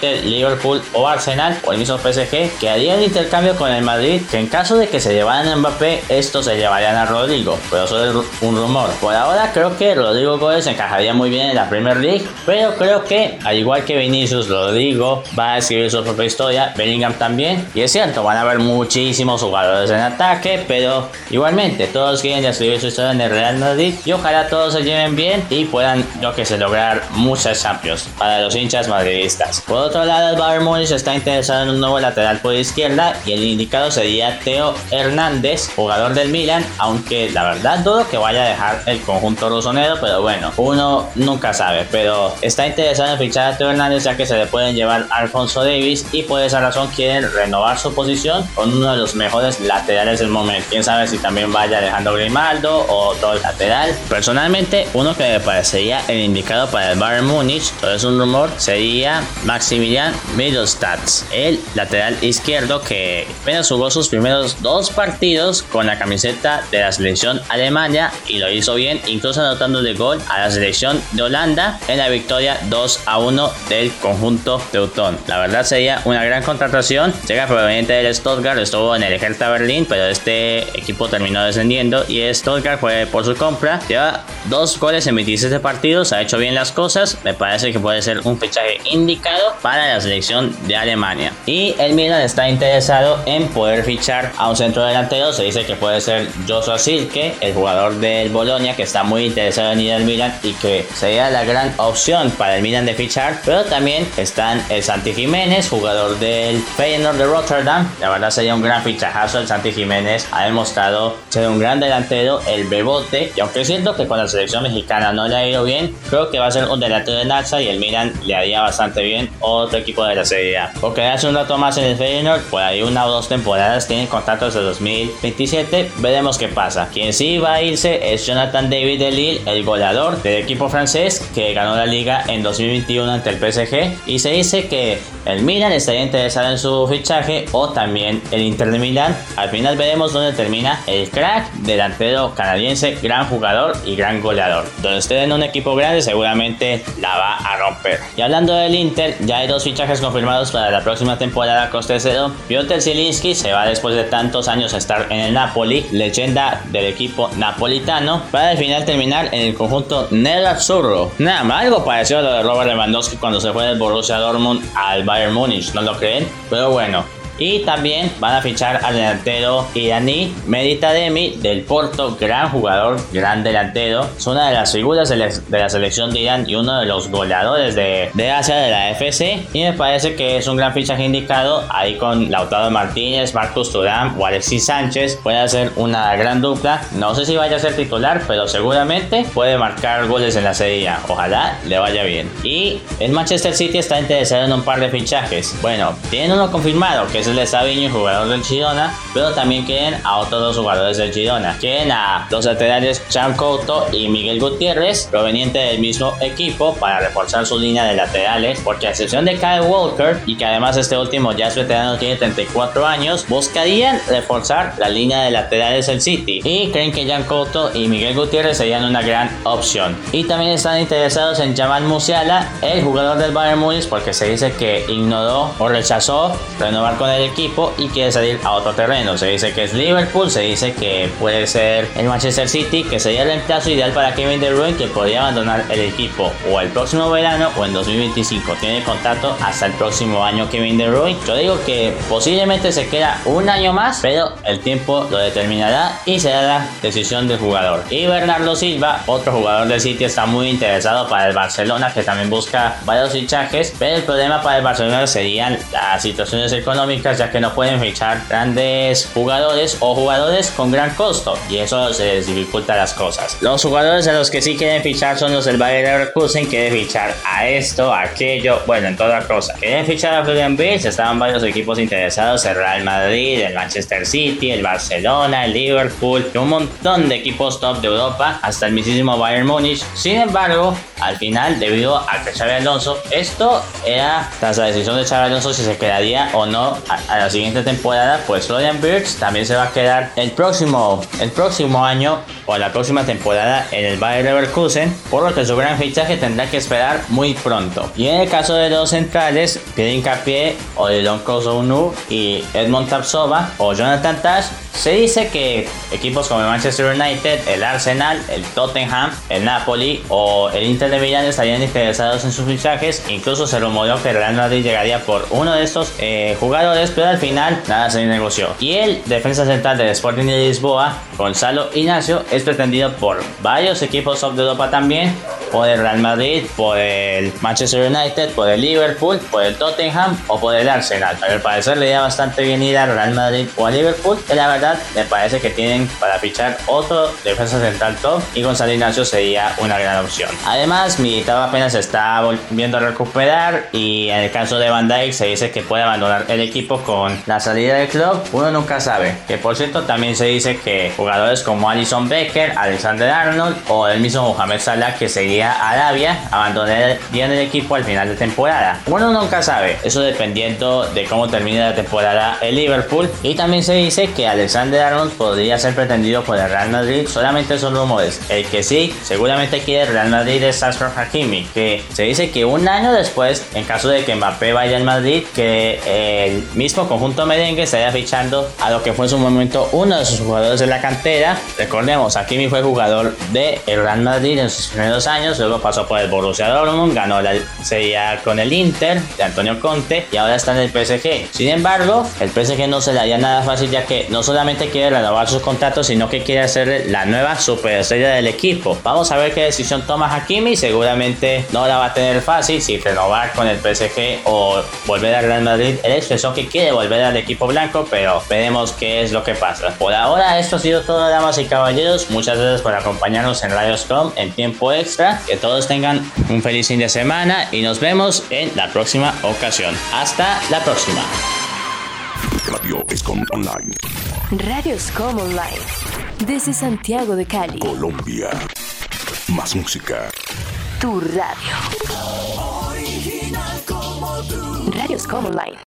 S2: ser Liverpool o Arsenal o el mismo PSG, que haría el intercambio con el Madrid, que en caso de que se llevaran a Mbappé, estos se llevarían a Rodrigo, pero solo es un rumor. Por ahora creo que Rodrigo Gómez encajaría muy bien en la Premier League, pero creo que al igual que Vinicius, Rodrigo va a escribir su propia historia, Bellingham también, y es cierto, van a haber muchísimos jugadores en ataque, pero igualmente todos quieren escribir su historia en el Real Madrid y ojalá todos se lleven bien y puedan, yo que sé, lograr muchas Champions para los hinchas madridistas. Por otro lado, el Bayern Múnich está interesado en un nuevo lateral por izquierda y el indicado sería Theo Hernández, jugador del Milan, aunque la verdad dudo que vaya a dejar el conjunto rosonero, pero bueno, uno nunca sabe. Pero está interesado en fichar a Theo Hernández, ya que se le pueden llevar a Alphonso Davies y por esa razón quieren renovar su posición con uno de los mejores laterales del momento. Quién sabe si también vaya Alejandro Grimaldo o otro lateral. Personalmente, uno que me parecería el indicado para el Bayern Múnich, todo es un rumor, sería Maximilian Mittelstadt, el lateral izquierdo que apenas jugó sus primeros 2 partidos con la camiseta de la selección Alemania y lo hizo bien, incluso anotando de gol a la selección de Holanda en la victoria 2-1 del conjunto teutón. La verdad sería una gran contratación. Llega proveniente del Stuttgart, estuvo en el Hertha Berlín, pero este equipo terminó descendiendo y Stuttgart fue por su compra. Lleva 2 goles en 27 partidos, ha hecho bien las cosas. Me parece que puede ser un fichaje indicado para la selección de Alemania. Y el Milan está interesado en poder fichar a un centro delantero. Se dice que puede ser Joshua Zirkzee, el jugador del Bolonia, que está muy interesado en ir al Milan y que sería la gran opción para el Milan de fichar. Pero también están el Santi Jiménez, jugador del Feyenoord de Rotterdam. La verdad sería un gran fichajazo. El Santi Jiménez ha demostrado ser un gran delantero, el bebote, y aunque siento que con la selección mexicana no le ha ido bien, creo que va a ser un delantero de Naxa y el Milan le haría bastante bien otro equipo de la Serie A. O quedarse un rato más en el Feyenoord, por ahí 1 o 2 temporadas, tienen contratos de 2027, veremos qué pasa. Quien sí va a irse es Jonathan David de Lille, el goleador del equipo francés que ganó la liga en 2021 ante el PSG, y se dice que el Milan estaría interesado en su fichaje o también el Inter de Milán. Al final veremos dónde termina el crack delantero canadiense, gran jugador y gran goleador. Donde esté en un equipo grande seguramente la va a romper. Y hablando del Inter, ya hay 2 fichajes confirmados para la próxima temporada a coste cero. Piotr Zielinski se va después de tantos años a estar en el Napoli, leyenda del equipo napolitano, para al final terminar en el conjunto nerazzurro. Nada, algo parecido a lo de Robert Lewandowski cuando se fue del Borussia Dortmund al Bayern Múnich, ¿no lo creen? Pero bueno. Y también van a fichar al delantero iraní Mehdi Taremi del Porto, gran jugador, gran delantero. Es una de las figuras de la selección de Irán y uno de los goleadores de Asia de la FC. Y me parece que es un gran fichaje indicado ahí con Lautaro Martínez, Marcus Thuram o Alexis Sánchez. Puede hacer una gran dupla. No sé si vaya a ser titular, pero seguramente puede marcar goles en la Serie A. Ojalá le vaya bien. Y el Manchester City está interesado en un par de fichajes. Bueno, tienen uno confirmado, que es el de Savinho, jugador del Girona, pero también quieren a otros 2 jugadores del Girona. Quieren a los laterales Chan Couto y Miguel Gutiérrez, proveniente del mismo equipo, para reforzar su línea de laterales, porque a excepción de Kyle Walker, y que además este último ya es veterano, tiene 34 años, buscarían reforzar la línea de laterales del City, y creen que Chan Couto y Miguel Gutiérrez serían una gran opción. Y también están interesados en Jamal Musiala, el jugador del Bayern Múnich, porque se dice que ignoró o rechazó renovar con el equipo y quiere salir a otro terreno. Se dice que es Liverpool, se dice que puede ser el Manchester City, que sería el reemplazo ideal para Kevin De Bruyne, que podría abandonar el equipo o el próximo verano o en 2025. Tiene contrato hasta el próximo año Kevin De Bruyne. Yo digo que posiblemente se queda un año más, pero el tiempo lo determinará y será la decisión del jugador. Y Bernardo Silva, otro jugador del City, está muy interesado para el Barcelona, que también busca varios fichajes, pero el problema para el Barcelona serían las situaciones económicas, ya que no pueden fichar grandes jugadores o jugadores con gran costo, y eso se les dificulta las cosas. Los jugadores a los que sí quieren fichar son los del Bayer Leverkusen. Quieren fichar a esto, a aquello, bueno, en toda cosa. Quieren fichar a Florian Wirtz. Estaban varios equipos interesados: el Real Madrid, el Manchester City, el Barcelona, el Liverpool y un montón de equipos top de Europa, hasta el mismísimo Bayern Múnich. Sin embargo, al final debido a que Xabi Alonso, esto era tras la decisión de Xabi Alonso si se quedaría o no a la siguiente temporada, pues Florian Wirtz también se va a quedar el próximo año o la próxima temporada en el Bayer Leverkusen, por lo que su gran fichaje tendrá que esperar muy pronto. Y en el caso de los centrales, Pierre Hincapié, Odilon Kozounu y Edmond Tapsoba o Jonathan Tah, se dice que equipos como el Manchester United, el Arsenal, el Tottenham, el Napoli o el Inter de Milán estarían interesados en sus fichajes. Incluso se rumoreó que el Real Madrid llegaría por uno de estos jugadores, pero al final nada se negoció. Y el defensa central del Sporting de Lisboa, Gonzalo Ignacio, es pretendido por varios equipos top de Europa también, por el Real Madrid, por el Manchester United, por el Liverpool, por el Tottenham o por el Arsenal. Al parecer le iría bastante bien ir al Real Madrid o al Liverpool, que la verdad me parece que tienen para fichar otro defensa central top y Gonzalo Ignacio sería una gran opción. Además, Militao apenas se está volviendo a recuperar y en el caso de Van Dijk se dice que puede abandonar el equipo con la salida del club. Uno nunca sabe. Que por cierto también se dice que jugadores como Alisson Becker, Alexander Arnold o el mismo Mohamed Salah, que seguía a Arabia, abandonarían el equipo al final de temporada. Uno nunca sabe, eso dependiendo de cómo termine la temporada el Liverpool. Y también se dice que Alexander Arnold podría ser pretendido por el Real Madrid. Solamente son rumores. El que sí seguramente quiere el Real Madrid es Achraf Hakimi, que se dice que un año después, en caso de que Mbappé vaya al Madrid, que el mismo conjunto merengue estaría fichando a lo que fue en su momento uno de sus jugadores de la cantera. Recordemos, Hakimi fue jugador del Real Madrid en sus primeros años, luego pasó por el Borussia Dortmund, ganó la Serie A con el Inter de Antonio Conte y ahora está en el PSG. Sin embargo, el PSG no se le haría nada fácil, ya que no solamente quiere renovar sus contratos, sino que quiere hacer la nueva superestrella del equipo. Vamos a ver qué decisión toma Hakimi. Seguramente no la va a tener fácil, si renovar con el PSG o volver al Real Madrid. Él expresó que quiere volver al equipo blanco, pero veremos qué es lo que pasa. Por ahora esto ha sido todo, damas y caballeros. Muchas gracias por acompañarnos en Radios.com en tiempo extra. Que todos tengan un feliz fin de semana y nos vemos en la próxima ocasión. Hasta la próxima.
S13: Radios.com Online.
S14: Radios.com Online. Desde Santiago de Cali,
S13: Colombia. Más música.
S14: Tu radio. Original como tú. Radios.com Online.